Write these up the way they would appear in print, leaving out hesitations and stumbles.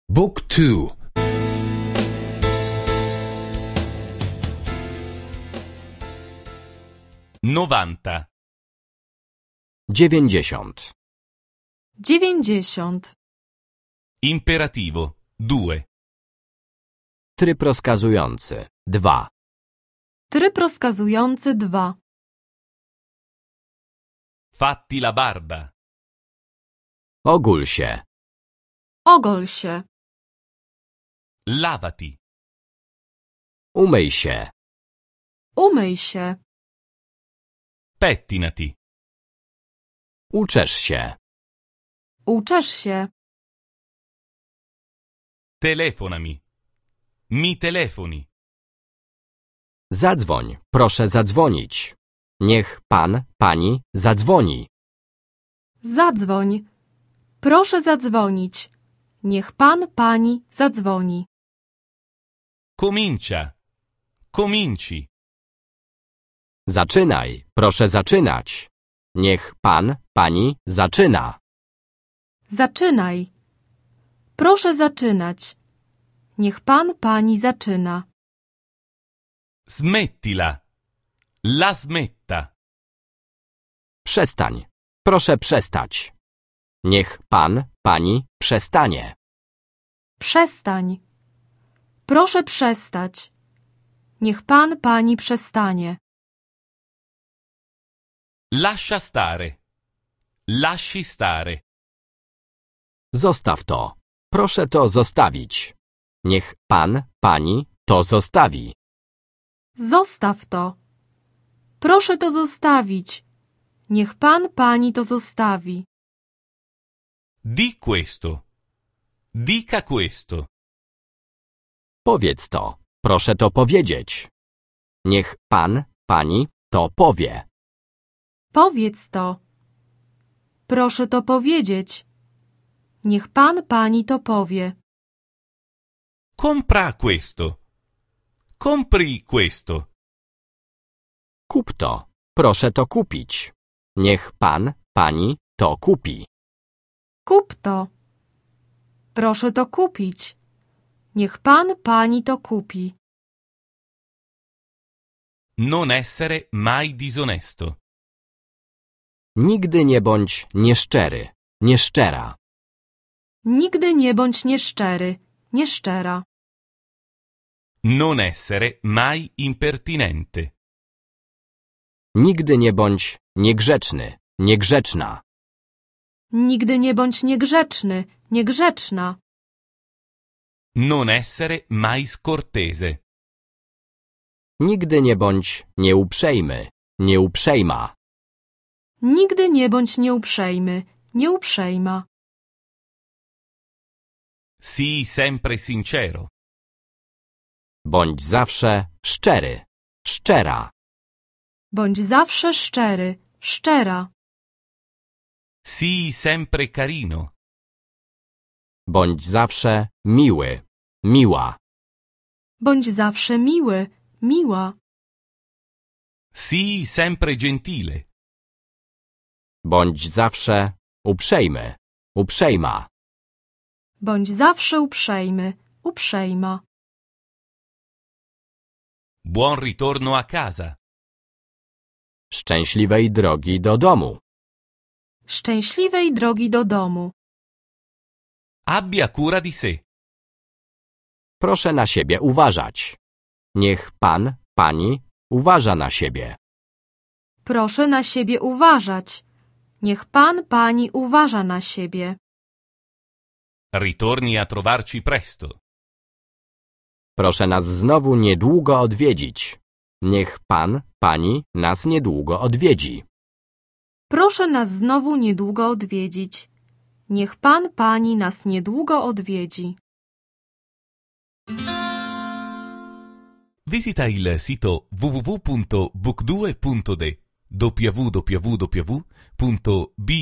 Book 2. 90. 90. 90. Imperativo 2. Tryb rozkazujący 2. Tryb rozkazujący 2. Fatti la barba. Ogól się. Ogol się. Lavati. Umyj się. Umyj się. Pettinati. Uczesz się. Uczesz się. Telefonami. Mi telefoni. Zadzwoń. Proszę zadzwonić. Niech pan, pani zadzwoni. Zadzwoń. Proszę zadzwonić. Niech pan, pani zadzwoni. Comincia. Cominci. Zaczynaj. Proszę zaczynać. Niech pan, pani zaczyna. Zaczynaj. Proszę zaczynać. Niech pan, pani zaczyna. Smettila. La smetta. Przestań. Proszę przestać. Niech pan, pani przestanie. Przestań. Proszę przestać. Niech pan, pani przestanie. Lascia stare. Lasci stare. Zostaw to. Proszę to zostawić. Niech pan, pani to zostawi. Zostaw to. Proszę to zostawić. Niech pan, pani to zostawi. Di questo. Dica questo. Powiedz to. Proszę to powiedzieć. Niech pan, pani to powie. Powiedz to. Proszę to powiedzieć. Niech pan, pani to powie. Compra questo. Compri questo. Kup to. Proszę to kupić. Niech pan, pani to kupi. Kup to. Proszę to kupić. Niech pan, pani to kupi. Non essere mai disonesto. Nigdy nie bądź nieszczery, nieszczera. Nigdy nie bądź nieszczery, nieszczera. Non essere mai impertinente. Nigdy nie bądź niegrzeczny, niegrzeczna. Nigdy nie bądź niegrzeczny, niegrzeczna. Non essere mai scortese. Nigdy nie bądź nieuprzejmy, nieuprzejma. Nigdy nie bądź nieuprzejmy, nieuprzejma. Sii sempre sincero. Bądź zawsze szczery, szczera. Bądź zawsze szczery, szczera. Sii sempre carino. Bądź zawsze miły, miła. Bądź zawsze miły, miła. Sii sempre gentile. Bądź zawsze uprzejmy, uprzejma. Bądź zawsze uprzejmy, uprzejma. Buon ritorno a casa. Szczęśliwej drogi do domu. Szczęśliwej drogi do domu. Abbia cura di sé. Proszę na siebie uważać. Niech pan, pani uważa na siebie. Proszę na siebie uważać. Niech pan, pani uważa na siebie. Ritorni a trovarci presto. Proszę nas znowu niedługo odwiedzić. Niech pan, pani nas niedługo odwiedzi. Proszę nas znowu niedługo odwiedzić. Niech pan, pani nas niedługo odwiedzi. Visita il sito www.book2.de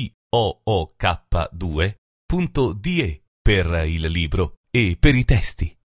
www.book2.de per il libro e per i testi.